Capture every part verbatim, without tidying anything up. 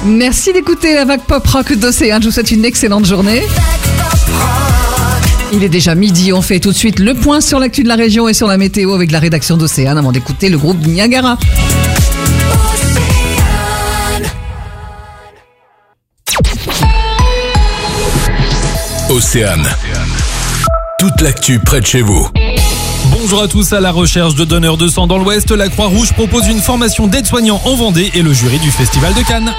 Merci d'écouter la vague pop rock d'Océane. Je vous souhaite une excellente journée. Il est déjà midi, on fait tout de suite le point sur l'actu de la région et sur la météo avec la rédaction d'Océane avant d'écouter le groupe Niagara. Océane. Toute l'actu près de chez vous. Bonjour à tous. À la recherche de donneurs de sang dans l'Ouest, la Croix-Rouge propose une formation d'aide-soignants en Vendée et le jury du Festival de Cannes.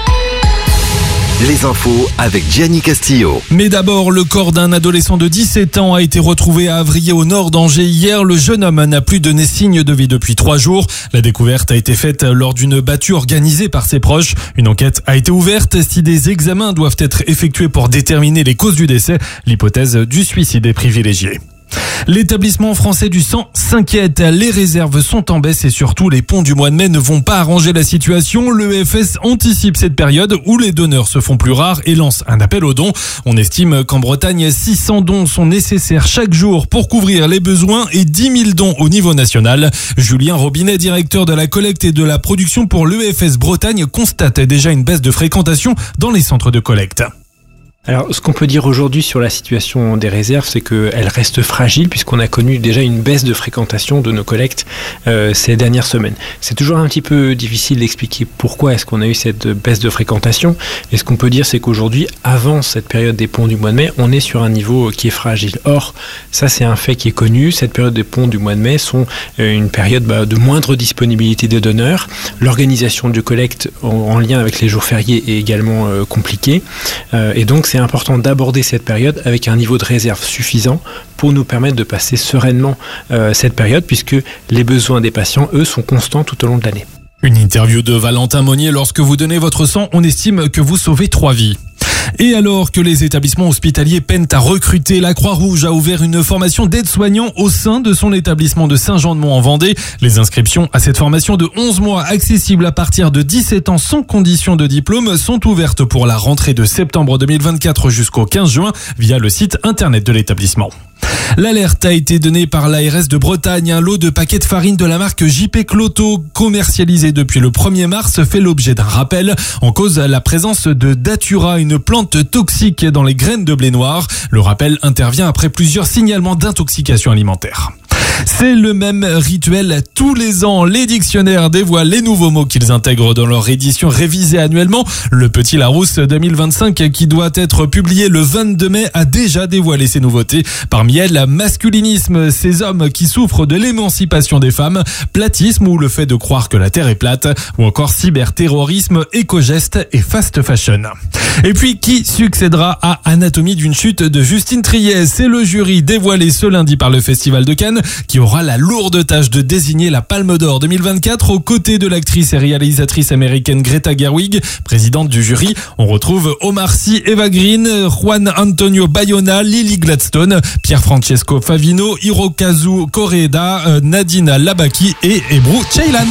Les infos avec Gianni Castillo. Mais d'abord, le corps d'un adolescent de dix-sept ans a été retrouvé à Avrier au nord d'Angers hier. Le jeune homme n'a plus donné signe de vie depuis trois jours. La découverte a été faite lors d'une battue organisée par ses proches. Une enquête a été ouverte. Si des examens doivent être effectués pour déterminer les causes du décès, l'hypothèse du suicide est privilégiée. L'établissement français du sang s'inquiète. Les réserves sont en baisse et surtout les ponts du mois de mai ne vont pas arranger la situation. L'E F S anticipe cette période où les donneurs se font plus rares et lance un appel aux dons. On estime qu'en Bretagne, six cents dons sont nécessaires chaque jour pour couvrir les besoins et dix mille dons au niveau national. Julien Robinet, directeur de la collecte et de la production pour l'E F S Bretagne, constate déjà une baisse de fréquentation dans les centres de collecte. Alors, ce qu'on peut dire aujourd'hui sur la situation des réserves, c'est qu'elle reste fragile puisqu'on a connu déjà une baisse de fréquentation de nos collectes euh, ces dernières semaines. C'est toujours un petit peu difficile d'expliquer pourquoi est-ce qu'on a eu cette baisse de fréquentation. Et ce qu'on peut dire, c'est qu'aujourd'hui, avant cette période des ponts du mois de mai, on est sur un niveau qui est fragile. Or, ça c'est un fait qui est connu. Cette période des ponts du mois de mai sont euh, une période bah, de moindre disponibilité des donneurs. L'organisation de collecte en, en lien avec les jours fériés est également euh, compliquée. Euh, et donc, c'est important d'aborder cette période avec un niveau de réserve suffisant pour nous permettre de passer sereinement euh, cette période puisque les besoins des patients, eux, sont constants tout au long de l'année. Une interview de Valentin Monnier. Lorsque vous donnez votre sang, on estime que vous sauvez trois vies. Et alors que les établissements hospitaliers peinent à recruter, la Croix-Rouge a ouvert une formation d'aide-soignants au sein de son établissement de Saint-Jean-de-Mont en Vendée. Les inscriptions à cette formation de onze mois, accessible à partir de dix-sept ans sans condition de diplôme, sont ouvertes pour la rentrée de septembre deux mille vingt-quatre jusqu'au quinze juin via le site internet de l'établissement. L'alerte a été donnée par l'A R S de Bretagne. Un lot de paquets de farine de la marque J P Cloto, commercialisé depuis le premier mars, fait l'objet d'un rappel. En cause, la présence de Datura, une plante toxique dans les graines de blé noir. Le rappel intervient après plusieurs signalements d'intoxication alimentaire. C'est le même rituel tous les ans. Les dictionnaires dévoilent les nouveaux mots qu'ils intègrent dans leur édition révisée annuellement. Le Petit Larousse deux mille vingt-cinq, qui doit être publié le vingt-deux mai, a déjà dévoilé ses nouveautés. Parmi elles, masculinisme, ces hommes qui souffrent de l'émancipation des femmes, platisme ou le fait de croire que la Terre est plate, ou encore cyberterrorisme, éco-geste et fast fashion. Et puis, qui succédera à Anatomie d'une chute de Justine Triet? C'est le jury dévoilé ce lundi par le Festival de Cannes qui aura la lourde tâche de désigner la Palme d'Or deux mille vingt-quatre aux côtés de l'actrice et réalisatrice américaine Greta Gerwig, présidente du jury. On retrouve Omar Sy, Eva Green, Juan Antonio Bayona, Lily Gladstone, Pier Francesco Favino, Hirokazu Koreeda, Nadina Labaki et Ebru Ceylan.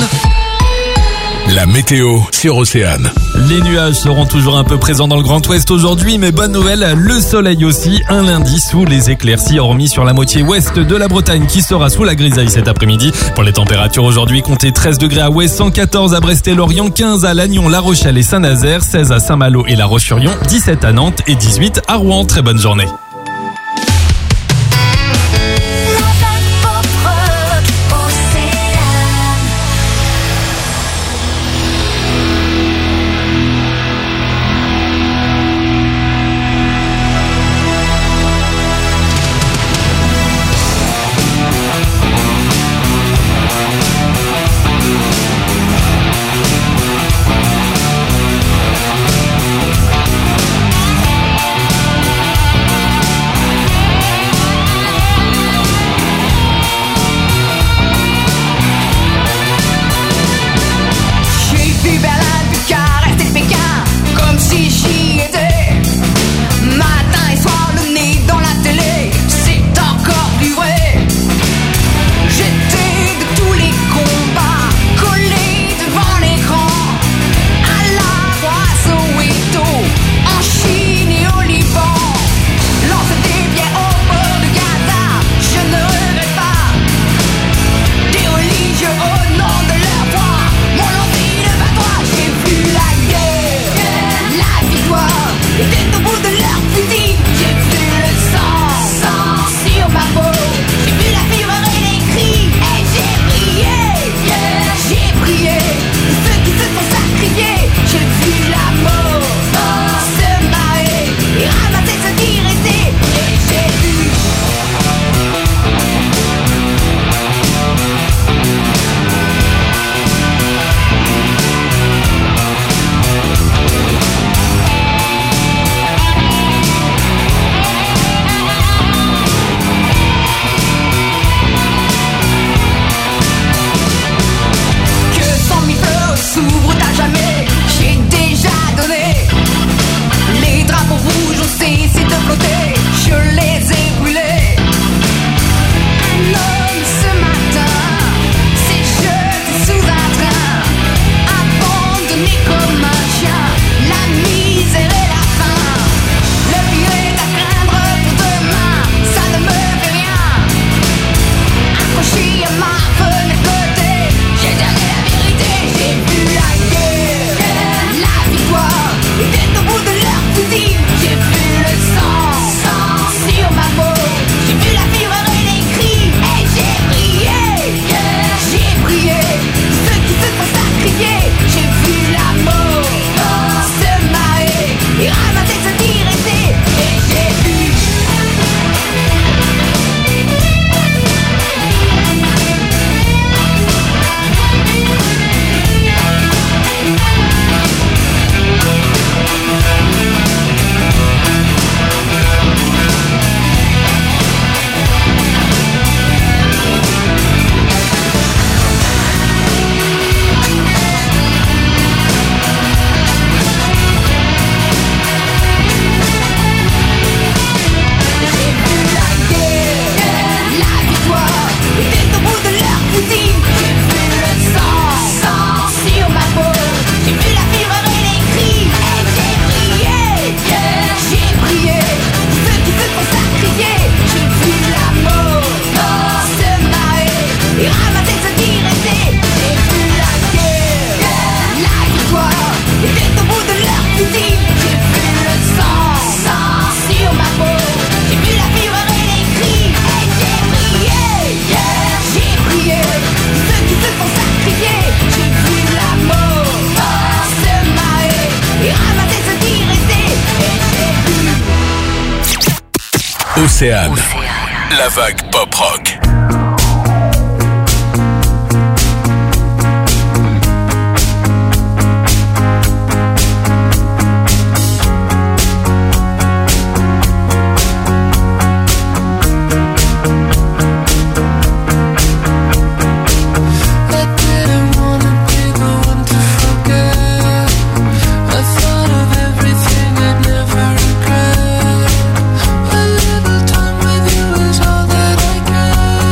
La météo sur Océane. Les nuages seront toujours un peu présents dans le Grand Ouest aujourd'hui, mais bonne nouvelle, le soleil aussi, un lundi sous les éclaircies, hormis sur la moitié ouest de la Bretagne qui sera sous la grisaille cet après-midi. Pour les températures aujourd'hui, comptez treize degrés à Ouest, cent quatorze à Brest et Lorient, quinze à Lannion, La Rochelle et Saint-Nazaire, seize à Saint-Malo et La Roche-sur-Yon, dix-sept à Nantes et dix-huit à Rouen. Très bonne journée. Océane. La vague pop rock. A little time with you is all that I get.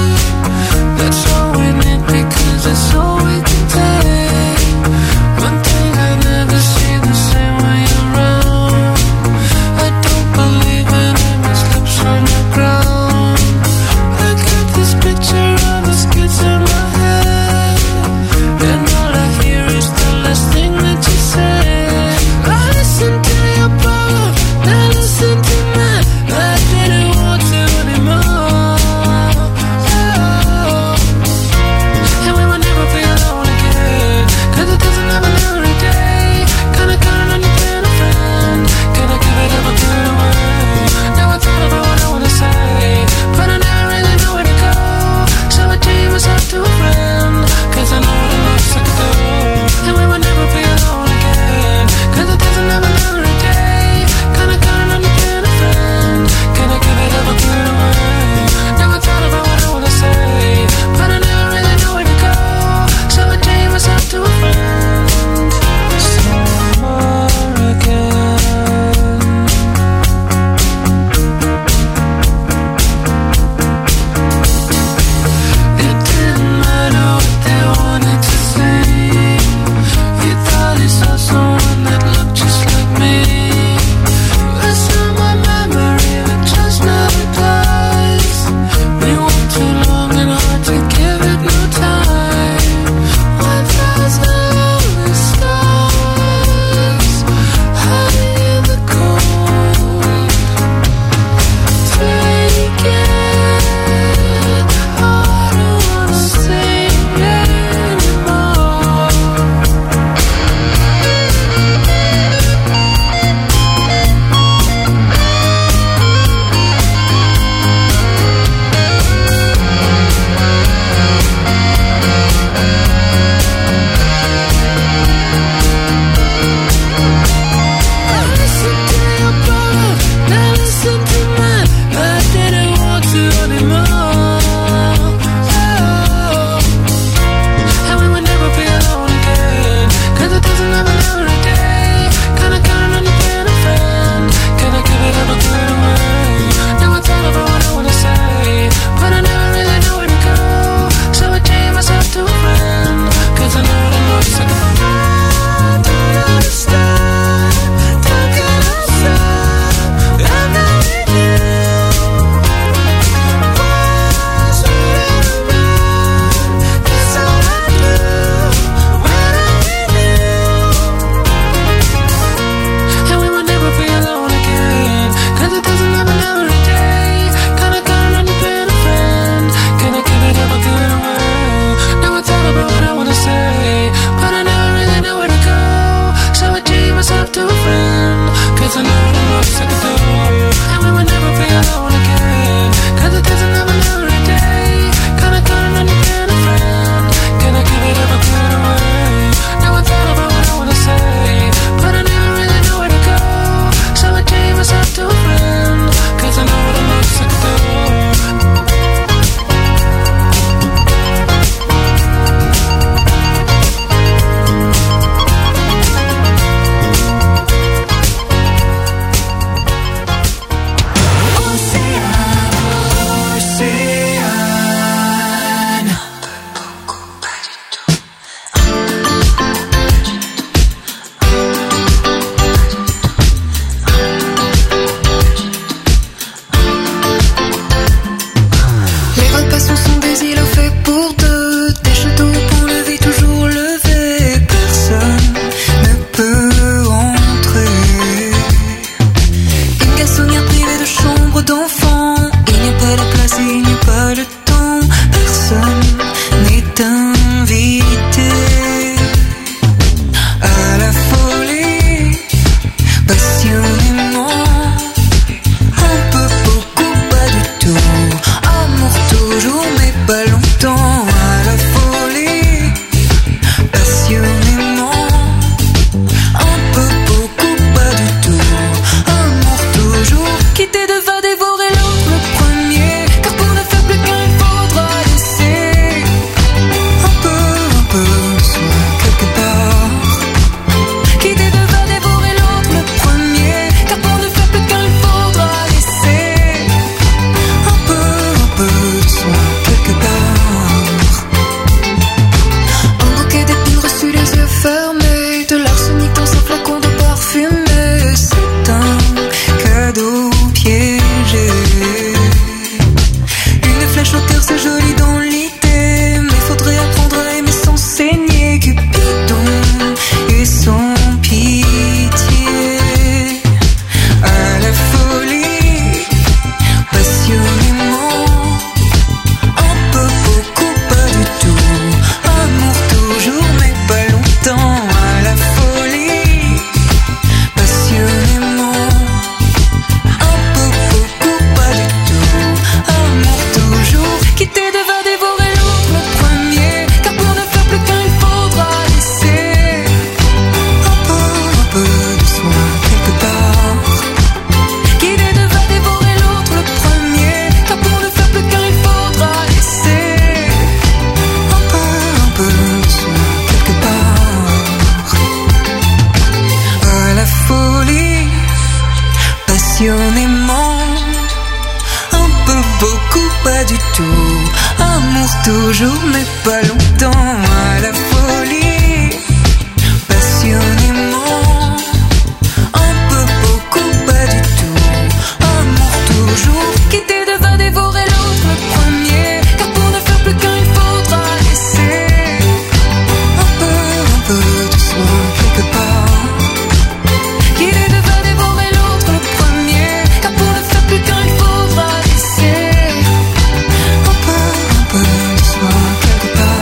toujours mais pas longtemps à la folie, passionnément, un peu, beaucoup, pas du tout, amour toujours, quitter devant dévorer l'autre le premier, car pour ne faire plus qu'un il faudra laisser un peu, un peu de soi quelque part, quitter devant dévorer l'autre le premier, car pour ne faire plus qu'un il faudra laisser un peu, un peu de soi quelque part.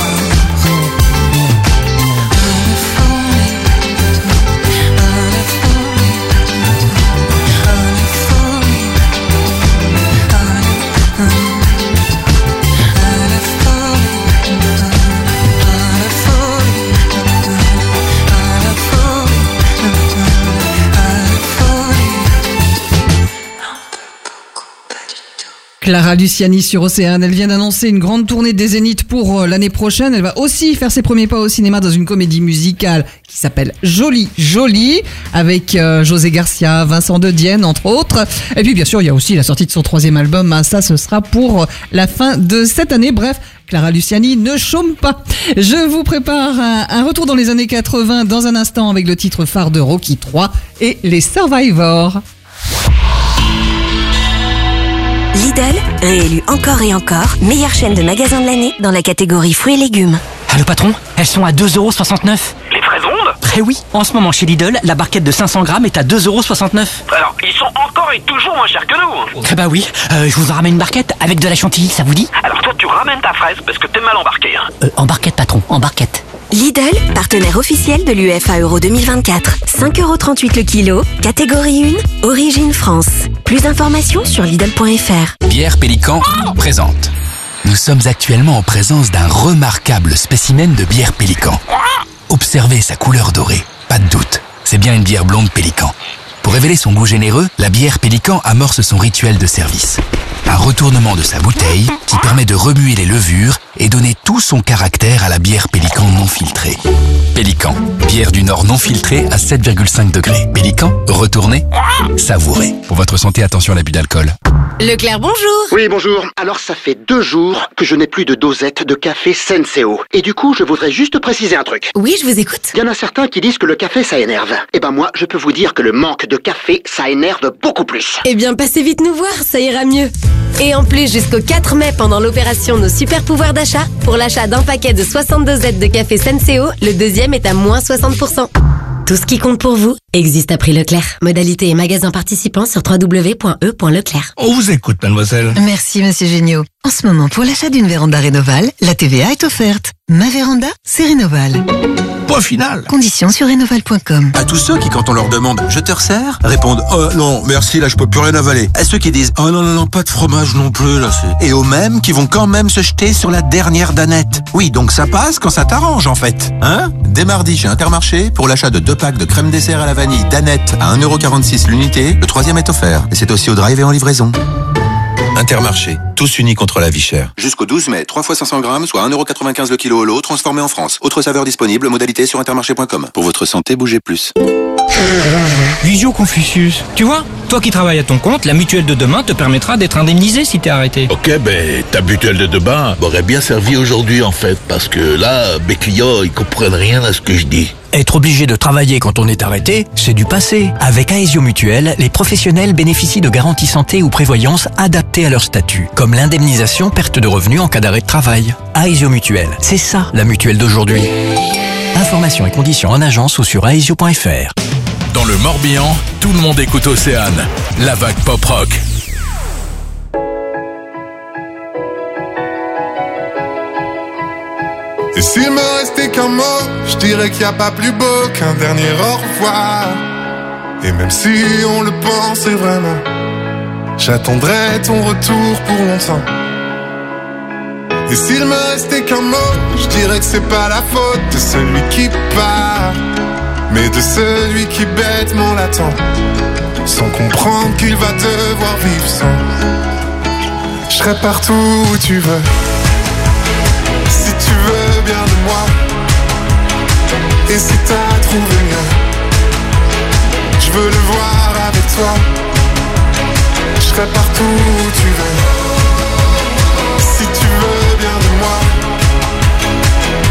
Clara Luciani sur Océane, elle vient d'annoncer une grande tournée des Zéniths pour euh, l'année prochaine. Elle va aussi faire ses premiers pas au cinéma dans une comédie musicale qui s'appelle Jolie Jolie, avec euh, José Garcia, Vincent de Dienne entre autres. Et puis bien sûr il y a aussi la sortie de son troisième album, hein, ça ce sera pour la fin de cette année. Bref, Clara Luciani ne chôme pas. Je vous prépare un, un retour dans les années quatre-vingts dans un instant avec le titre phare de Rocky trois et les Survivors. Lidl, réélu encore et encore, meilleure chaîne de magasins de l'année dans la catégorie fruits et légumes. Allô patron, elles sont à deux euros soixante-neuf. Les fraises rondes ? Eh oui, en ce moment chez Lidl, la barquette de cinq cents grammes est à deux euros soixante-neuf. Alors, ils sont encore et toujours moins chers que nous. Eh bah oui, euh, je vous en ramène une barquette avec de la chantilly, ça vous dit ? Alors toi, tu ramènes ta fraise parce que t'es mal embarqué. Hein. Euh, en barquette patron, en barquette. Lidl, partenaire officiel de l'U E F A Euro deux mille vingt-quatre. cinq euros trente-huit le kilo, catégorie un, origine France. Plus d'informations sur Lidl point F R. Bière Pélican présente. Nous sommes actuellement en présence d'un remarquable spécimen de bière Pélican. Observez sa couleur dorée, pas de doute, c'est bien une bière blonde Pélican. Pour révéler son goût généreux, la bière Pélican amorce son rituel de service. Un retournement de sa bouteille qui permet de remuer les levures et donner tout son caractère à la bière Pélican non filtrée. Pélican, bière du Nord non filtrée à sept virgule cinq degrés. Pélican, retournez, savourez. Pour votre santé, attention à l'abus d'alcool. Leclerc, bonjour. Oui, bonjour. Alors, ça fait deux jours que je n'ai plus de dosette de café Senseo. Et du coup, je voudrais juste préciser un truc. Oui, je vous écoute. Il y en a certains qui disent que le café, ça énerve. Eh ben moi, je peux vous dire que le manque de café, ça énerve beaucoup plus. Eh bien, passez vite nous voir, ça ira mieux. Et en plus, jusqu'au quatre mai, pendant l'opération Nos Super Pouvoirs d'achat, pour l'achat d'un paquet de soixante-deux Z de café Senseo, le deuxième est à moins soixante pour cent. Tout ce qui compte pour vous existe à prix Leclerc. Modalité et magasins participants sur w w w point e point leclerc. On vous écoute, mademoiselle. Merci, monsieur Géniaud. En ce moment, pour l'achat d'une véranda Rénoval, la T V A est offerte. Ma véranda, c'est Rénoval. Point final. Conditions sur rénoval point com. À tous ceux qui, quand on leur demande « Je te resserre ?» répondent « Oh non, merci, là je peux plus rien avaler ». À ceux qui disent « Oh non, non, non, pas de fromage non plus, là c'est... » Et aux mêmes qui vont quand même se jeter sur la dernière danette. Oui, donc ça passe quand ça t'arrange en fait. Hein ? Dès mardi chez Intermarché, pour l'achat de deux packs de crème dessert à la vanille danette à un euro quarante-six l'unité, le troisième est offert. Et c'est aussi au drive et en livraison. Intermarché, tous unis contre la vie chère. Jusqu'au douze mai, trois fois cinq cents grammes, soit un euro quatre-vingt-quinze le kilo au lot, transformé en France. Autre saveur disponible, modalité sur intermarché point com. Pour votre santé, bougez plus. Visio Confucius. Tu vois, toi qui travailles à ton compte, la mutuelle de demain te permettra d'être indemnisé si t'es arrêté. Ok, ben ta mutuelle de demain m'aurait bien servi aujourd'hui en fait, parce que là, mes clients, ils comprennent rien à ce que je dis. Être obligé de travailler quand on est arrêté, c'est du passé. Avec Aesio Mutuelle, les professionnels bénéficient de garanties santé ou prévoyance adaptées à leur statut, comme l'indemnisation perte de revenus en cas d'arrêt de travail. Aesio Mutuelle, c'est ça la mutuelle d'aujourd'hui. Informations et conditions en agence ou sur aesio point f r. Dans le Morbihan, tout le monde écoute Océane, la vague pop rock. Et s'il me restait qu'un mot, je dirais qu'il n'y a pas plus beau qu'un dernier au revoir. Et même si on le pensait vraiment, j'attendrai ton retour pour longtemps. Et s'il me restait qu'un mot, je dirais que c'est pas la faute de celui qui part, mais de celui qui bêtement l'attend, sans comprendre qu'il va devoir vivre sans. Je serai partout où tu veux, si tu veux bien de moi. Et si t'as trouvé mieux, je veux le voir avec toi. Je serai partout où tu veux, si tu veux bien de moi.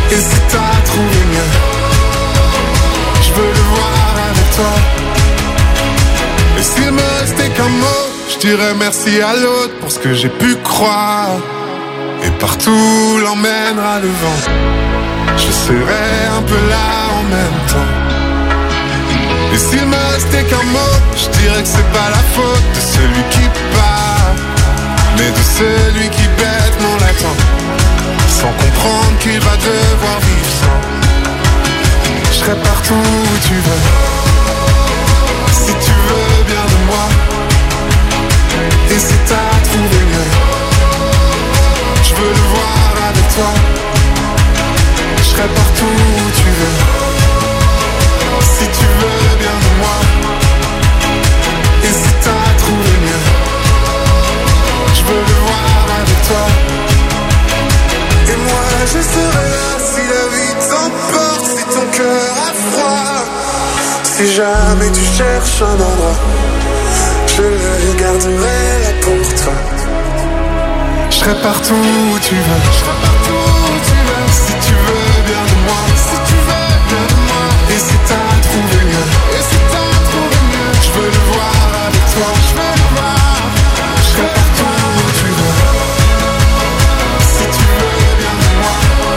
Et si t'as trouvé mieux, je veux le voir avec toi. Et s'il me restait qu'un mot, je dirais merci à l'autre pour ce que j'ai pu croire. Et partout l'emmènera le vent, je serai un peu là en même temps. Et s'il me restait qu'un mot, je dirais que c'est pas la faute de celui qui part, mais de celui qui bêtement l'attend, sans comprendre qu'il va devoir vivre sans. Je serai partout où tu veux, si tu veux bien de moi. Et si t'as trouvé mieux, je veux le voir avec toi. Je serai partout où tu veux, si tu veux bien de moi. Et si t'as trouvé mieux, je veux le voir avec toi. Et moi je serai là si la vie t'emporte, si ton cœur a froid. Si jamais tu cherches un endroit, je le garderai là pour toi. Je serai partout où tu veux, je serai partout où tu veux. Si tu veux bien de moi, si tu veux bien de moi. Et si t'as trouvé mieux, et si t'as trouvé mieux, je veux le voir avec toi, je veux le voir. Je serai partout où tu veux, si tu veux bien de moi.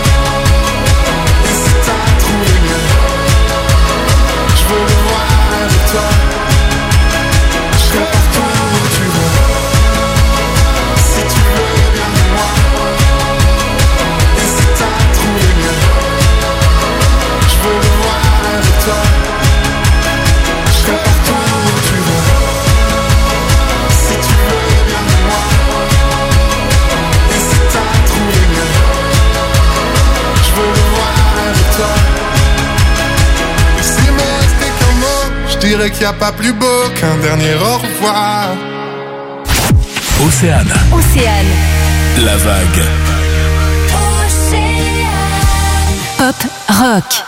Et si t'as trouvé mieux, je veux le voir avec toi. Je serai partout où tu veux, si tu veux bien de moi. Et si t'as trouvé mieux, je veux le voir avec toi. Je serai partout où tu veux, si tu veux bien de moi. Et si t'as trouvé mieux, je veux le voir avec toi. Et s'il me restait qu'un mot, je dirais qu'il n'y a pas plus beau qu'un dernier au revoir. Océane. Océane. La vague. Pop rock.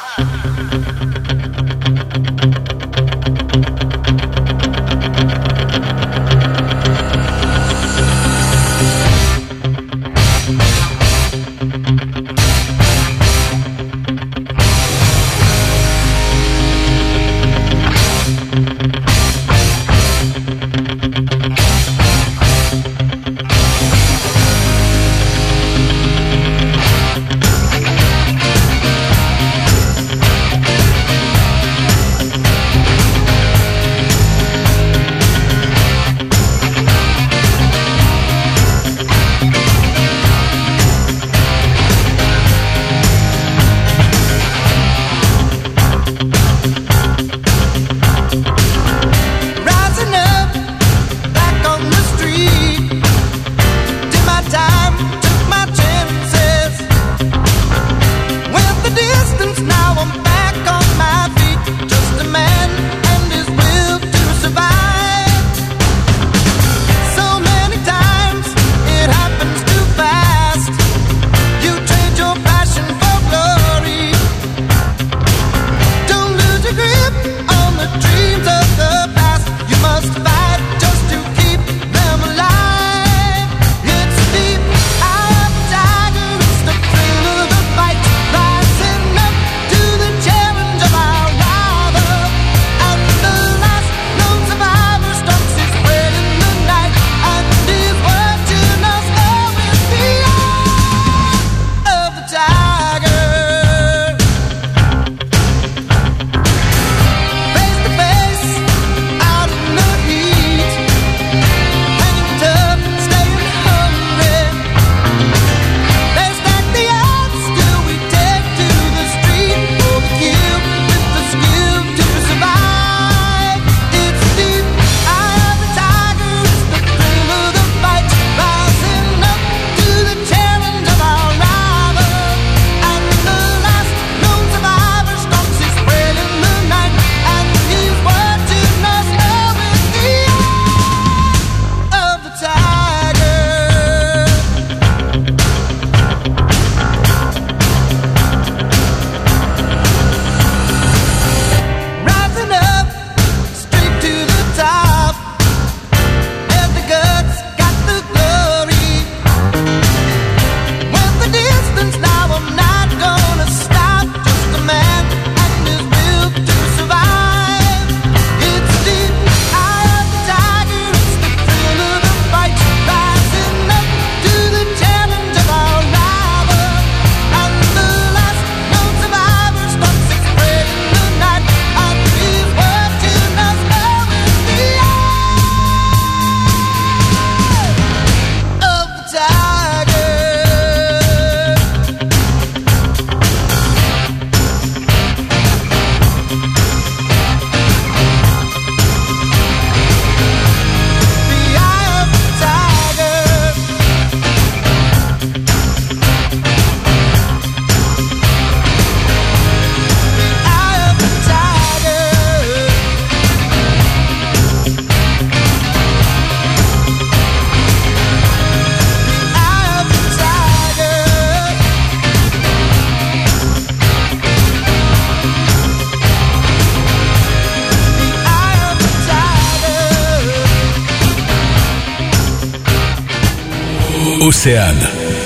Océane.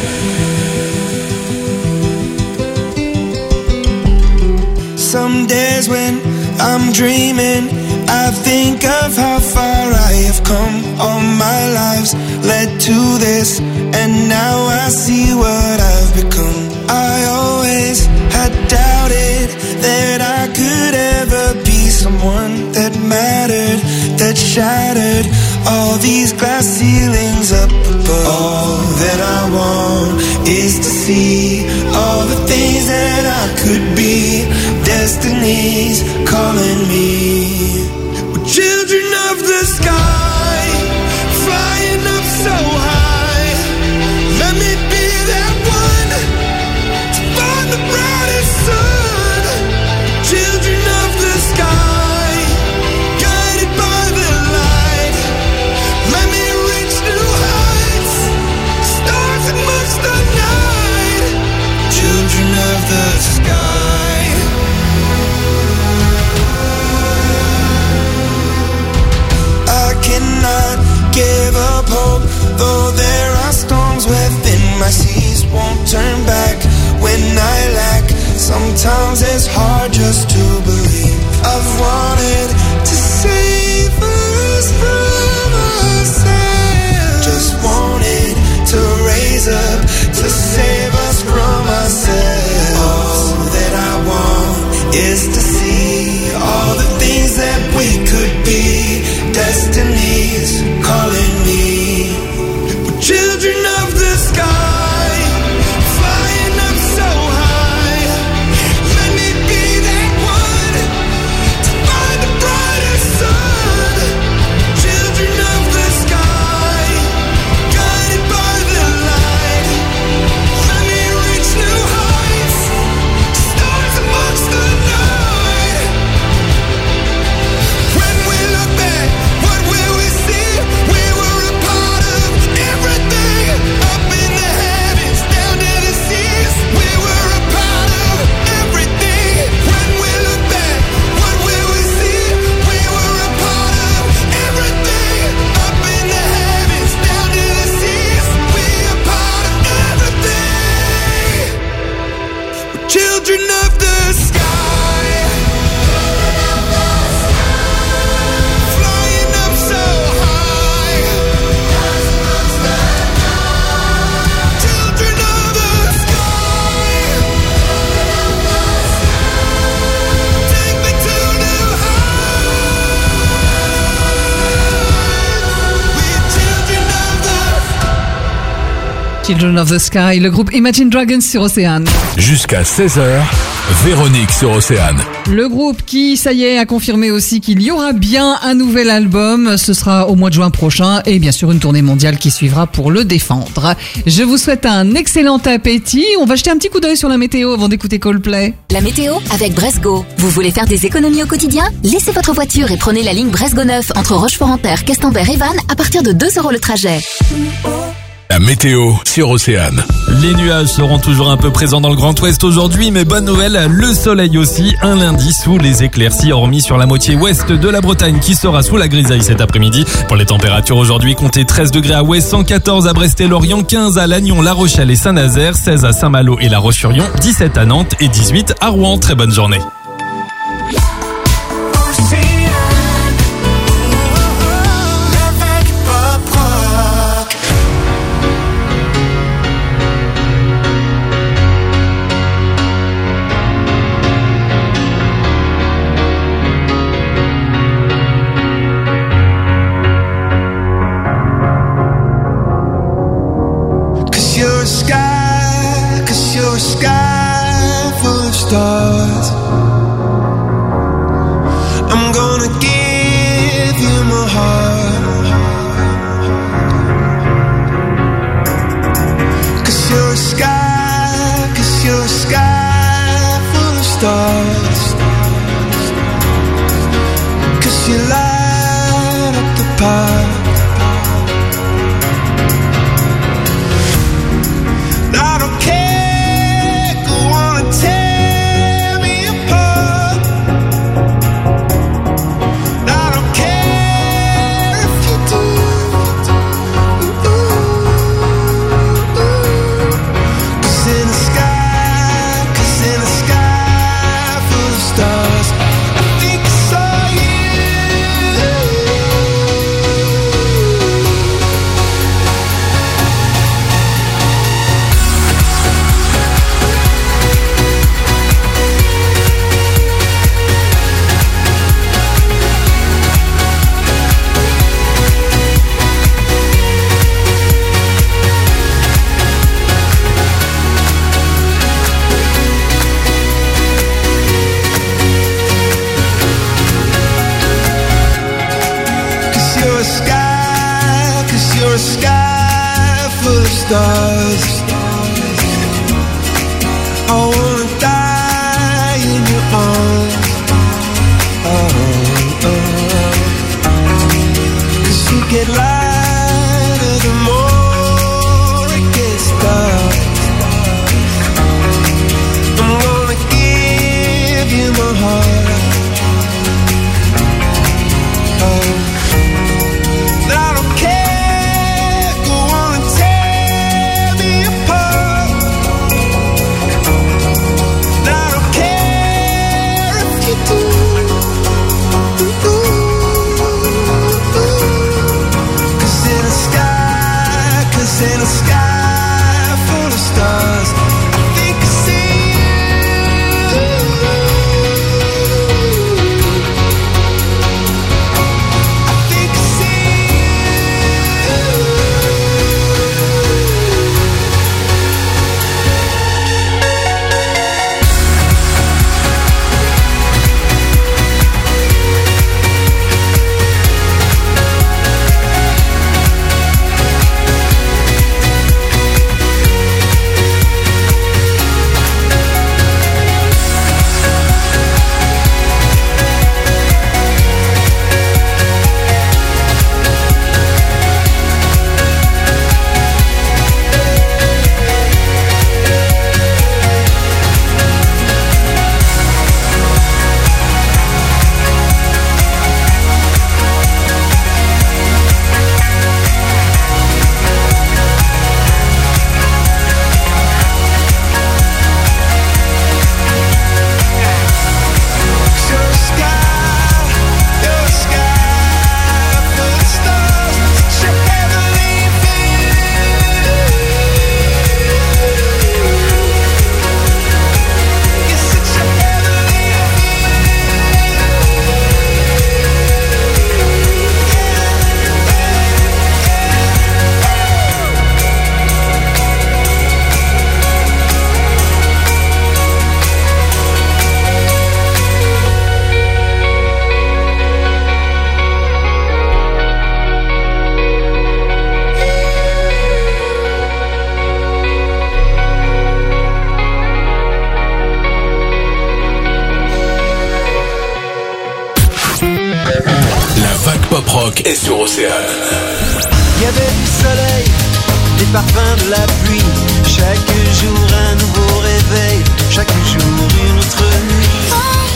Some days when I'm dreaming, I think of how far I have come. All my lives led to this, and now I see what I've become. I always had doubted that I could ever be someone that mattered, that shattered all these glass ceilings up above. All that I want is to see all the things that I could be. Destiny's calling me. We're children of the sky, flying up so high. Let me be that one to find the brightest sun. Children of the sky, guided by the light. Let me reach new heights, stars amongst the night. Children of the sky. Cannot give up hope, though there are storms within my seas. Won't turn back when I lack. Sometimes it's hard just to believe. I've wanted to save us from ourselves. Just wanted to raise up to save us from ourselves. All that I want is to see all the things that we could be. Destiny's calling me. We're children of the sky, flying up so high. Let me be that one to find the brightest sun. Children of the sky, guided by the light. Let me reach new heights, stars amongst the night. When we look back, what will we see? We were a part of everything. Up in the heavens, down to the seas. We were a part of everything. When we look back, what will we see? We were a part of everything. Up in the heavens, down to the seas. We are part of everything. We're children of the sky. Flying up so high. Children of the sky. Take me to new heights. We're children of the Children of the Sky, le groupe Imagine Dragons sur Océane. Jusqu'à seize heures, Véronique sur Océane. Le groupe qui, ça y est, a confirmé aussi qu'il y aura bien un nouvel album. Ce sera au mois de juin prochain et bien sûr une tournée mondiale qui suivra pour le défendre. Je vous souhaite un excellent appétit. On va jeter un petit coup d'œil sur la météo avant d'écouter Coldplay. La météo avec Bresgo. Vous voulez faire des économies au quotidien? Laissez votre voiture et prenez la ligne Bresgo neuf entre Rochefort-en-Terre, Questembert et Vannes à partir de deux euros le trajet. La météo sur Océane. Les nuages seront toujours un peu présents dans le Grand Ouest aujourd'hui, mais bonne nouvelle, le soleil aussi, un lundi sous les éclaircies, hormis sur la moitié ouest de la Bretagne qui sera sous la grisaille cet après-midi. Pour les températures aujourd'hui, comptez treize degrés à Ouest, cent quatorze à Brest et Lorient, quinze à Lannion, La Rochelle et Saint-Nazaire, seize à Saint-Malo et La Roche-sur-Yon, dix-sept à Nantes et dix-huit à Rouen. Très bonne journée. Cause you're a sky, cause you're a sky full of stars. I'm gonna give you my heart. Cause you're a sky, cause you're a sky full of stars. Cause you light up the park. I don't care, go on and tear me apart. I don't care You're a sky full of stars. I wanna die in your arms. Oh, oh. 'Cause you get lighter the more it gets dark. I'm gonna give you my heart. Oh. I don't care, go on and tear me apart. I don't care if you do. Cause in a sky, cause in a sky full of stars, I think I see you. I think I see Pop Rock est sur Océane. Il y avait du soleil, des parfums de la pluie. Chaque jour un nouveau réveil, chaque jour une autre nuit.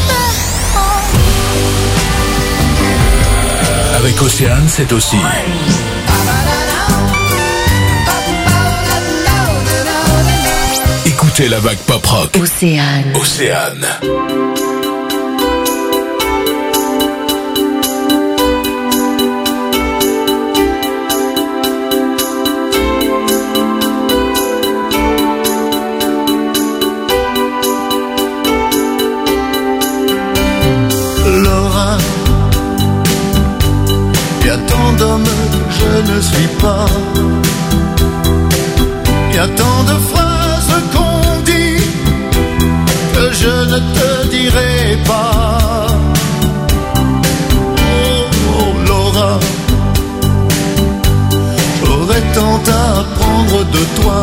Avec Océane, c'est aussi écoutez la vague Pop Rock. Océane. Océane. Laura, y a tant d'hommes que je ne suis pas. Y a tant de phrases qu'on dit que je ne te dirai pas. Oh, oh Laura, j'aurais tant à apprendre de toi.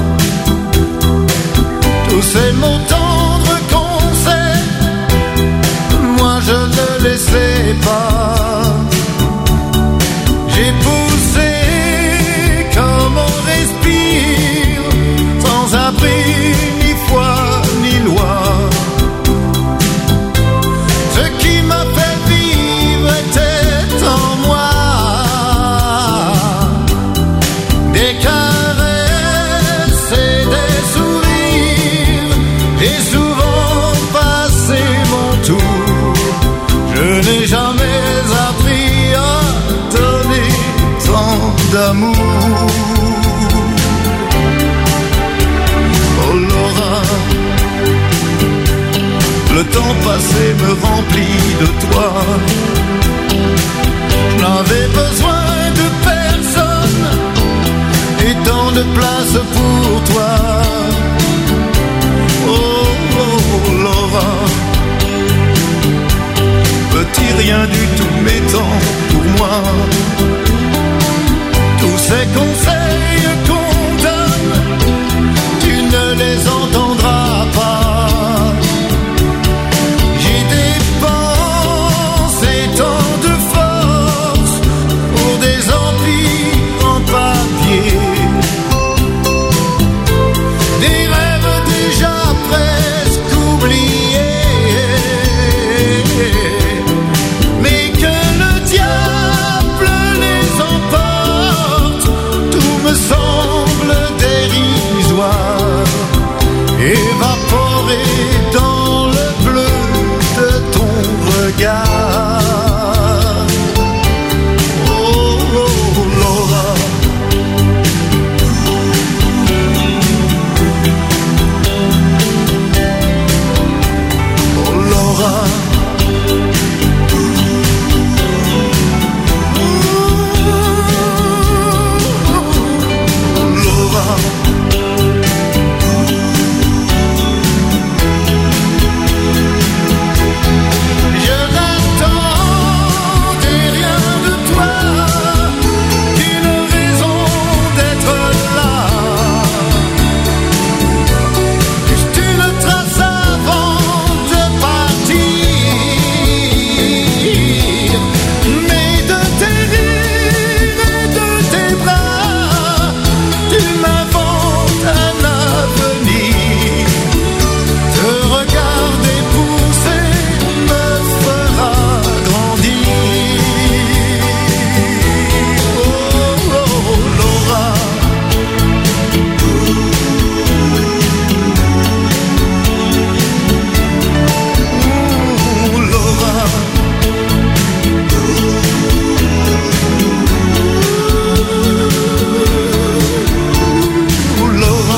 Tous ces mots tendres qu'on sait, moi je ne les sais pas. J'ai poussé comme on respire, sans abri, ni foi, ni loi. Ce qui m'a fait vivre était en moi. Des caresses et des sourires, j'ai souvent passé mon tour. Je n'ai jamais appris à donner tant d'amour. Oh Laura, le temps passé me remplit de toi. Je n'avais besoin de personne et tant de place pour toi. Oh, oh Laura, petit rien du tout, mais tant pour moi. Tout ces conseils qu'on donne, tu ne les entendras pas. J'ai dépensé tant de force pour des empires en papier, des rêves déjà presque oubliés, mais que le diable les emporte, tout me semble dérisoire, évaporé dans le bleu de ton regard. Oh, oh, Laura. Oh, Laura. Laura. Je n'attendais rien de toi qu'une raison d'être là. Tu le traces avant de partir, mais de tes rires et de tes bras, tu m'inventes un avenir. Te regarder pousser me fera grandir. Oh, oh, Laura. Ouh, Laura. Ouh, Laura.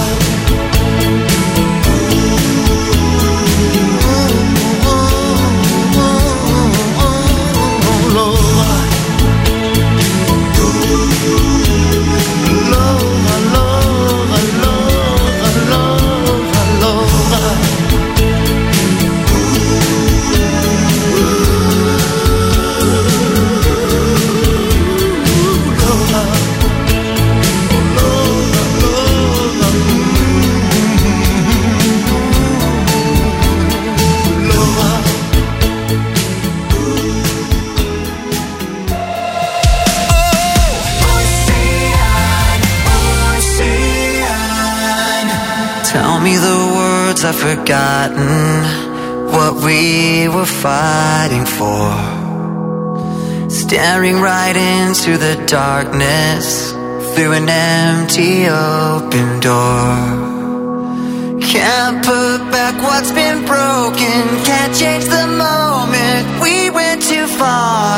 Tell me the words I've forgotten, what we were fighting for. Staring right into the darkness through an empty open door. Can't put back what's been broken, can't change the moment we went too far.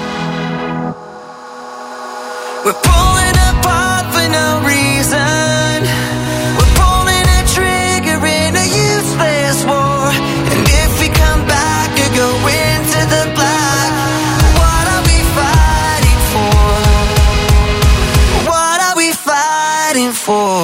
We're pulling apart for no reason. We're pulling a trigger in a useless war. And if we come back or go into the black, what are we fighting for? What are we fighting for?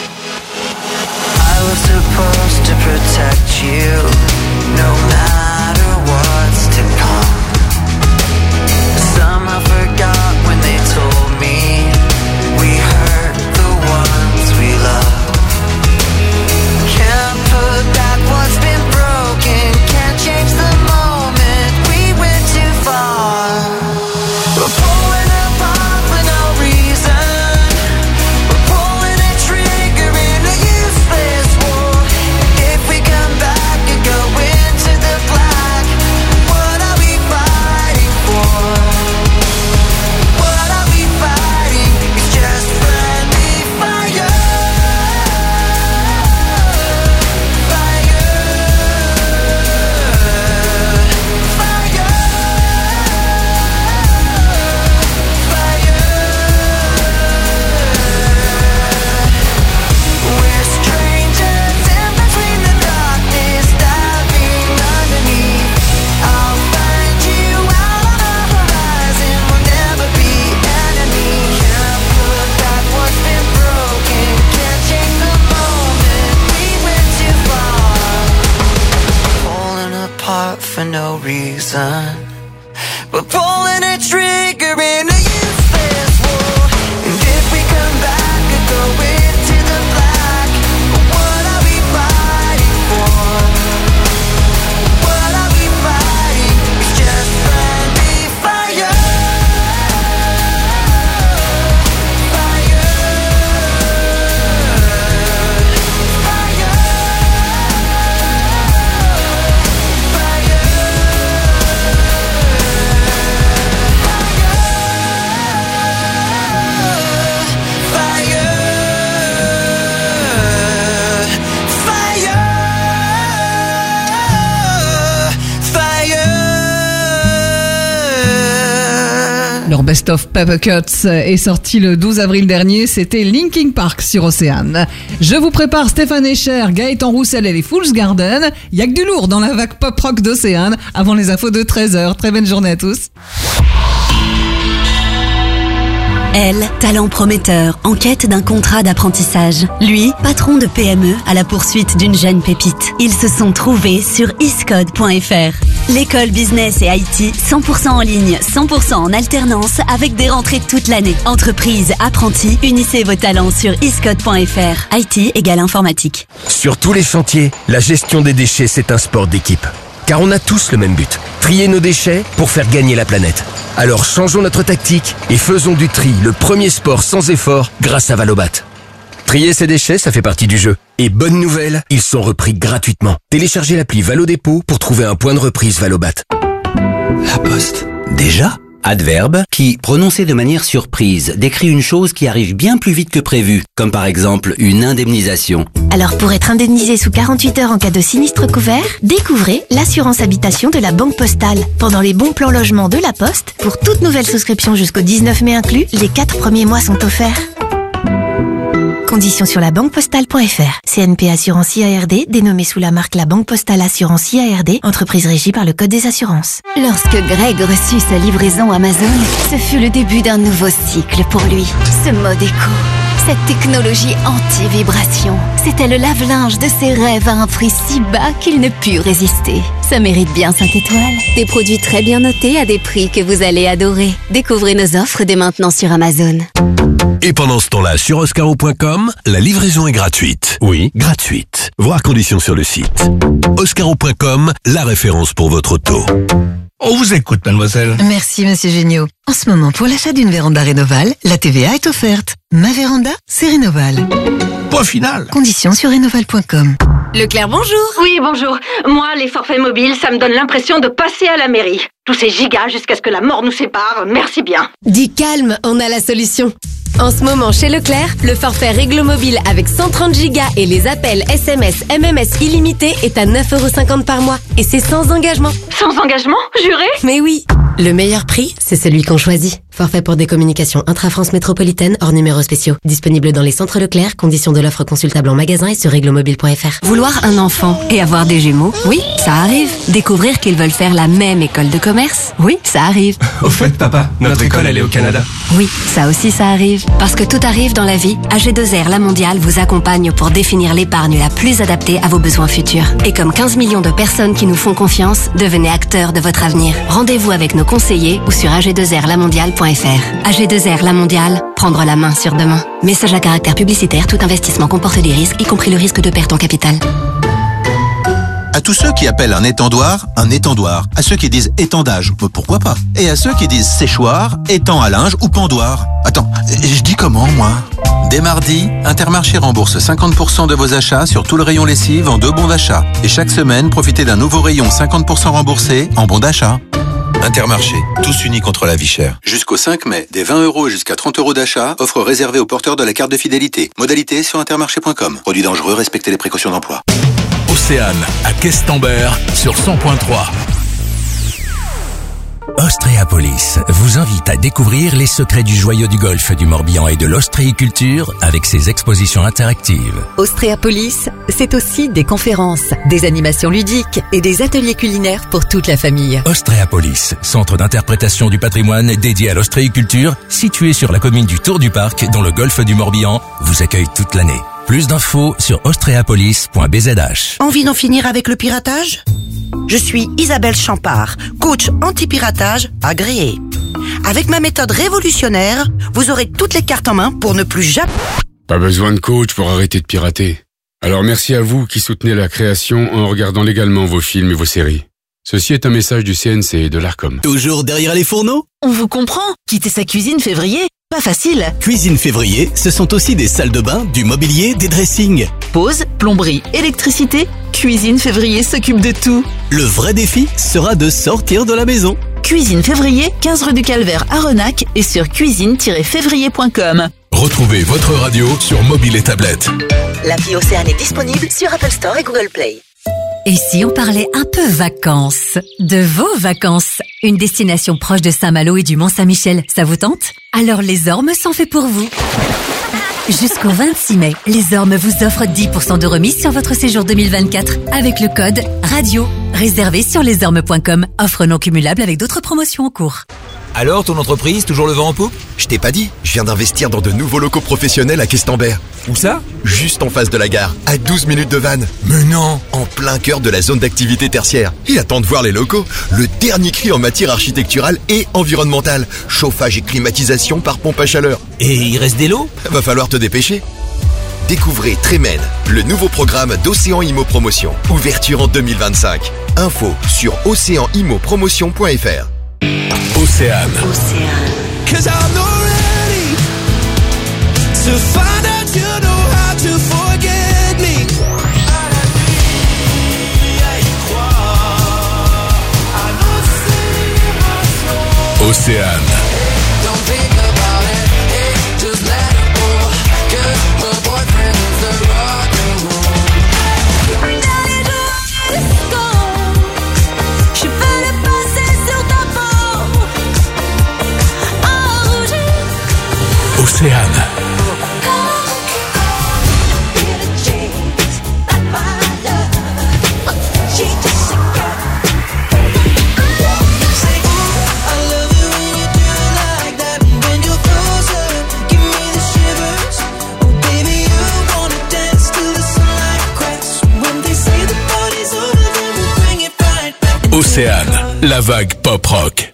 I was supposed to protect you, no matter what's to come. Somehow forgot when they told me we hurt the ones we love. Can't put back what's been broken, can't change the moment we went too far. We're pulling apart for no reason. We're pulling a trigger in a useless war. If we come back and go into the black, what are we fighting for? What are we fighting? It's just friendly fire. Fire. Fire. Fire. We're strangers in between the darkness, diving underneath. I'll find you out on the horizon, we'll never be enemies. Can't put back what's been broken, can't change the moment we went too far. Pulling apart for no reason. We're pulling a trigger in a useless war. And if we Leur Best of Paper Cuts est sorti le douze avril dernier, c'était Linkin Park sur Océane. Je vous prépare Stéphane Echer, Gaëtan Roussel et les Fool's Garden. Il y a que du lourd dans la vague pop rock d'Océane avant les infos de treize heures. Très bonne journée à tous. Elle, talent prometteur, en quête d'un contrat d'apprentissage. Lui, patron de P M E à la poursuite d'une jeune pépite. Ils se sont trouvés sur iscode point f r. L'école business et I T, cent pour cent en ligne, cent pour cent en alternance, avec des rentrées toute l'année. Entreprise, apprentis, unissez vos talents sur iscode point f r. I T égale informatique. Sur tous les chantiers, la gestion des déchets, c'est un sport d'équipe. Car on a tous le même but, trier nos déchets pour faire gagner la planète. Alors changeons notre tactique et faisons du tri le premier sport sans effort grâce à Valobat. Trier ses déchets, ça fait partie du jeu. Et bonne nouvelle, ils sont repris gratuitement. Téléchargez l'appli Valodépôt pour trouver un point de reprise Valobat. La Poste. Déjà ? Adverbe qui, prononcé de manière surprise, décrit une chose qui arrive bien plus vite que prévu, comme par exemple une indemnisation. Alors pour être indemnisé sous quarante-huit heures en cas de sinistre couvert, découvrez l'assurance habitation de la Banque Postale. Pendant les bons plans logement de la Poste, pour toute nouvelle souscription jusqu'au dix-neuf mai inclus, les quatre premiers mois sont offerts. Conditions sur la banque postale point f r. C N P Assurance I A R D, dénommée sous la marque La Banque Postale Assurance I A R D, entreprise régie par le Code des assurances. Lorsque Greg reçut sa livraison Amazon, ce fut le début d'un nouveau cycle pour lui. Ce mode éco, cette technologie anti-vibration, c'était le lave-linge de ses rêves à un prix si bas qu'il ne put résister. Ça mérite bien cinq étoiles. Des produits très bien notés à des prix que vous allez adorer. Découvrez nos offres dès maintenant sur Amazon. Et pendant ce temps-là, sur oscaro point com, la livraison est gratuite. Oui, gratuite. Voir conditions sur le site. oscaro point com, la référence pour votre auto. On vous écoute, mademoiselle. Merci, monsieur Géniaud. En ce moment, pour l'achat d'une véranda Rénoval, la T V A est offerte. Ma véranda, c'est Rénoval. Point final. Conditions sur rénoval point com. Leclerc, bonjour. Oui, bonjour. Moi, les forfaits mobiles, ça me donne l'impression de passer à la mairie. Tous ces gigas jusqu'à ce que la mort nous sépare, merci bien. Dis calme, on a la solution. En ce moment, chez Leclerc, le forfait Réglo Mobile avec cent trente gigas et les appels S M S, M M S illimités est à neuf euros cinquante par mois. Et c'est sans engagement. Sans engagement, juré? Mais oui. Le meilleur prix, c'est celui qu'on choisit. Forfait pour des communications intra-France métropolitaine hors numéros spéciaux. Disponible dans les centres Leclerc, conditions de l'offre consultable en magasin et sur réglomobile point f r. Vouloir un enfant et avoir des jumeaux, oui, ça arrive. Découvrir qu'ils veulent faire la même école de commerce, oui, ça arrive. Au fait, papa, notre école, elle est au Canada. Oui, ça aussi, ça arrive. Parce que tout arrive dans la vie, A G deux R La Mondiale vous accompagne pour définir l'épargne la plus adaptée à vos besoins futurs. Et comme quinze millions de personnes qui nous font confiance, devenez acteurs de votre avenir. Rendez-vous avec nos conseillers ou sur a g deux r la mondiale point f r. A G deux R La Mondiale, prendre la main sur demain. Message à caractère publicitaire, tout investissement comporte des risques, y compris le risque de perte en capital. À tous ceux qui appellent un étendoir, un étendoir. À ceux qui disent étendage, pourquoi pas. Et à ceux qui disent séchoir, étend à linge ou pendoir. Attends, je dis comment, moi? Dès mardi, Intermarché rembourse cinquante pour cent de vos achats sur tout le rayon lessive en deux bons d'achat. Et chaque semaine, profitez d'un nouveau rayon cinquante pour cent remboursé en bons d'achat. Intermarché, tous unis contre la vie chère. Jusqu'au cinq mai, des vingt euros jusqu'à trente euros d'achat, offre réservée aux porteurs de la carte de fidélité. Modalité sur intermarché point com. Produit dangereux, respectez les précautions d'emploi. Océane, à Questembert, sur cent point trois. Ostréapolis vous invite à découvrir les secrets du joyau du golfe du Morbihan et de l'ostréiculture avec ses expositions interactives. Ostréapolis, c'est aussi des conférences, des animations ludiques et des ateliers culinaires pour toute la famille. Ostréapolis, centre d'interprétation du patrimoine dédié à l'ostréiculture, situé sur la commune du Tour du Parc dans le golfe du Morbihan, vous accueille toute l'année. Plus d'infos sur ostréapolis point b z h. Envie d'en finir avec le piratage ? Je suis Isabelle Champard, coach anti-piratage agréée. Avec ma méthode révolutionnaire, vous aurez toutes les cartes en main pour ne plus jamais... Pas besoin de coach pour arrêter de pirater. Alors merci à vous qui soutenez la création en regardant légalement vos films et vos séries. Ceci est un message du C N C et de l'Arcom. Toujours derrière les fourneaux ? On vous comprend. Quitter sa cuisine février, pas facile. Cuisine février, ce sont aussi des salles de bain, du mobilier, des dressings. Pause, plomberie, électricité, Cuisine février s'occupe de tout. Le vrai défi sera de sortir de la maison. Cuisine février, quinze rue du Calvaire à Renac et sur cuisine tiret février point com. Retrouvez votre radio sur mobile et tablette. L'appli Océane est disponible sur Apple Store et Google Play. Et si on parlait un peu vacances? De vos vacances? Une destination proche de Saint-Malo et du Mont-Saint-Michel, ça vous tente? Alors les Ormes sont faits pour vous. Jusqu'au vingt-six mai, les Ormes vous offrent dix pour cent de remise sur votre séjour deux mille vingt-quatre avec le code RADIO. Réservé sur lesormes point com. Offre non cumulable avec d'autres promotions en cours. Alors, ton entreprise, toujours le vent en poupe? Je t'ai pas dit, je viens d'investir dans de nouveaux locaux professionnels à Questembert. Où ça? Juste en face de la gare, à douze minutes de Vannes. Mais non! En plein cœur de la zone d'activité tertiaire. Et attends de voir les locaux, le dernier cri en matière architecturale et environnementale. Chauffage et climatisation par pompe à chaleur. Et il reste des lots? Va falloir te dépêcher. Découvrez Trémen, le nouveau programme d'Océan Immo Promotion. Ouverture en deux mille vingt-cinq. Info sur océan immo promotion point f r. Océane. Cause I'm not ready to find out you know how to forget me. Océane. Don't think about it, hey, just let it go. Cause my boyfriend is the rock and roll. Je veux le passer sur ta peau. Océane. Océane, la vague pop-rock.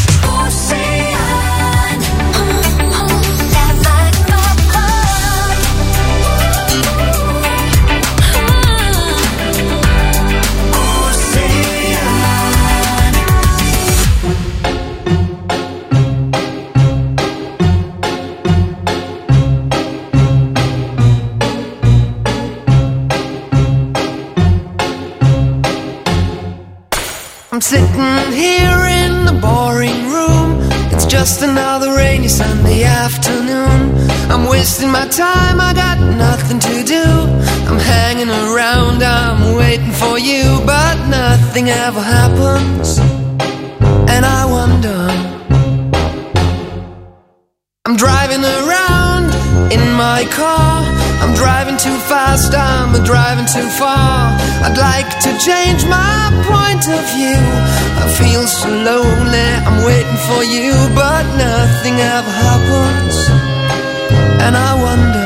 I'm sitting here in the boring room. It's just another rainy Sunday afternoon. I'm wasting my time, I got nothing to do. I'm hanging around, I'm waiting for you, but nothing ever happens. And I wonder, I'm driving around in my car. I'm driving too fast, I'm driving too far. I'd like to change my point of view. I feel so lonely, I'm waiting for you, but nothing ever happens. And I wonder,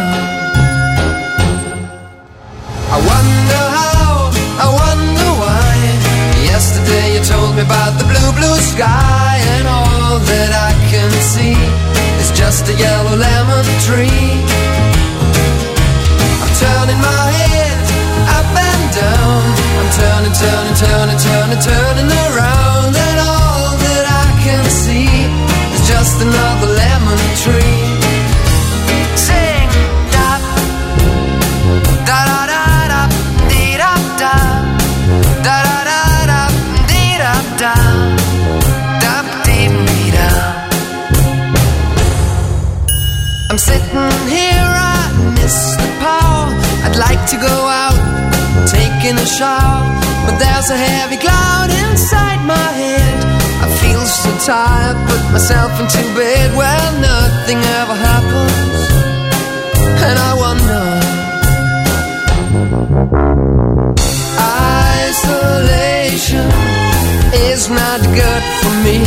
I wonder how, I wonder why. Yesterday you told me about the blue, blue sky, and all that I can see is just a yellow lemon tree. Turning my head up and down. I'm turning, turning, turning, turning, turning around. And all that I can see is just another lemon tree. Sing da da da da da dee da da da da da da dee da da da dee dee da. I'm sitting here, I miss the power. I'd like to go out, taking a shower, but there's a heavy cloud inside my head. I feel so tired, put myself into bed where nothing ever happens. And I wonder, isolation is not good for me.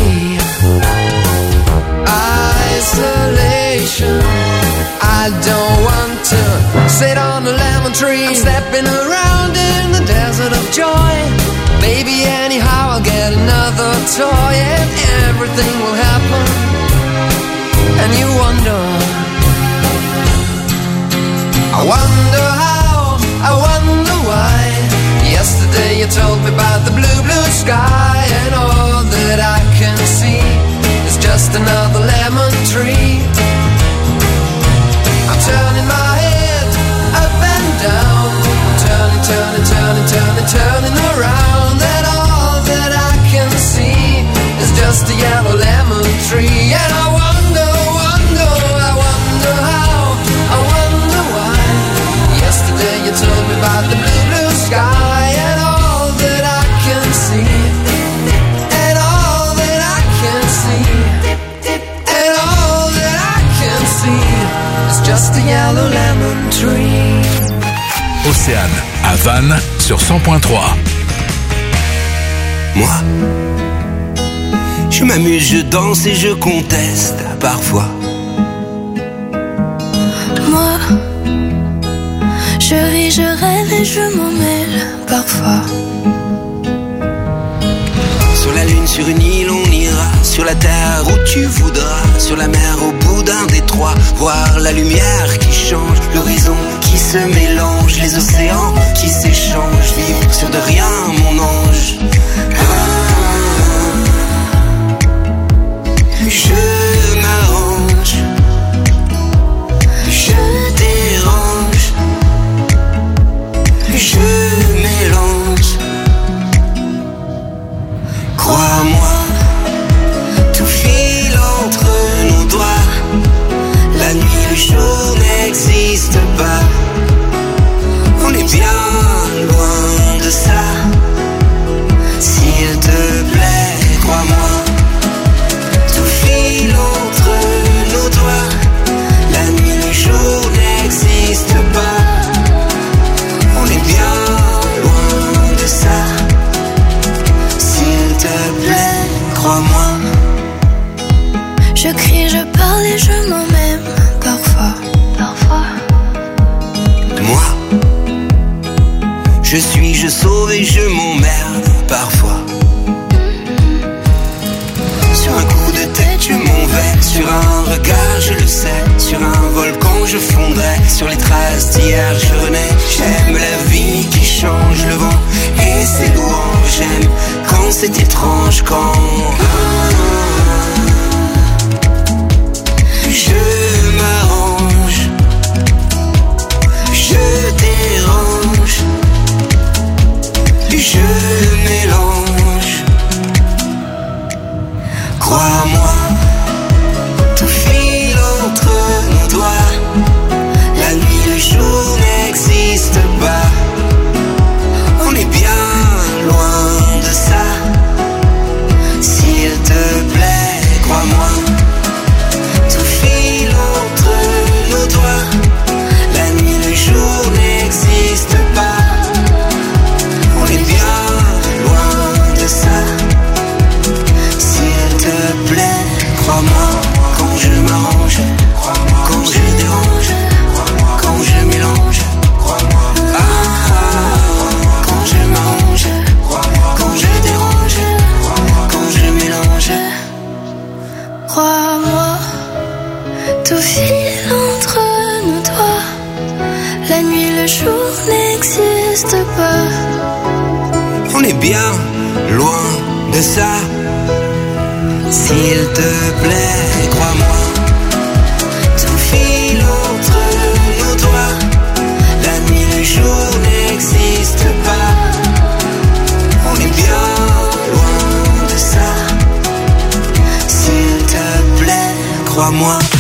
Isolation, I don't want to sit on a lemon tree. I'm stepping around in the desert of joy. Maybe anyhow I'll get another toy and everything will happen. And you wonder, I wonder how, I wonder why. Yesterday you told me about the blue, blue sky, and all that I can see is just another lemon tree. I'm turning my head up and down. I'm turning, turning, turning, turning, turning around. And all that I can see is just a yellow lemon tree. And I wonder, wonder, I wonder how, I wonder why. Yesterday you told me about the blue, blue sky, and all dream. Océane, à Vannes, sur cent point trois. Moi, je m'amuse, je danse et je conteste parfois. Moi, je ris, je rêve et je m'en mêle parfois. Sur la lune, sur une île, on ira. Sur la terre où tu voudras. Sur la mer, au bout d'un détroit. Voir la lumière qui change. L'horizon qui se mélange. Les océans qui s'échangent. Vivre sur de rien, mon ange. Ah, je m'arrange. Je dérange. Je mélange. Crois-moi, tout file entre nos doigts. La nuit, le jour n'existe pas. On est bien loin de ça. S'il te plaît, crois-moi. Tout file entre nos doigts. La nuit, le jour n'existe pas. On est bien loin de ça. S'il te plaît, crois-moi. Je crie, je parle et je m'en même parfois. Parfois. Moi, je suis, je sauve et je m'emmerde parfois. Sur un coup de tête, je m'en vais. Sur un regard, je le sais. Sur un volcan, je fondrai. Sur les traces d'hier, je renais. J'aime la vie qui change le vent et ses louanges. J'aime quand c'est étrange, quand je m'arrange. Je dérange. Je mélange. Crois-moi, tout file entre nos doigts. La nuit, le jour n'existe pas. On est bien loin de ça. S'il te plaît, crois-moi. Tout file entre nos doigts. La nuit, le jour n'existe pas. On est bien loin de ça. S'il te plaît, crois-moi. Quand je m'arrange, quand je dérange, quand je mélange, ah, quand je m'arrange, quand je dérange, quand je mélange. Crois-moi, tout file entre nos doigts. La nuit, le jour n'existe pas. On est bien loin de ça. S'il te plaît, crois-moi. Tout file entre nos doigts. La nuit, le jour n'existe pas. On est bien loin de ça. S'il te plaît, crois-moi.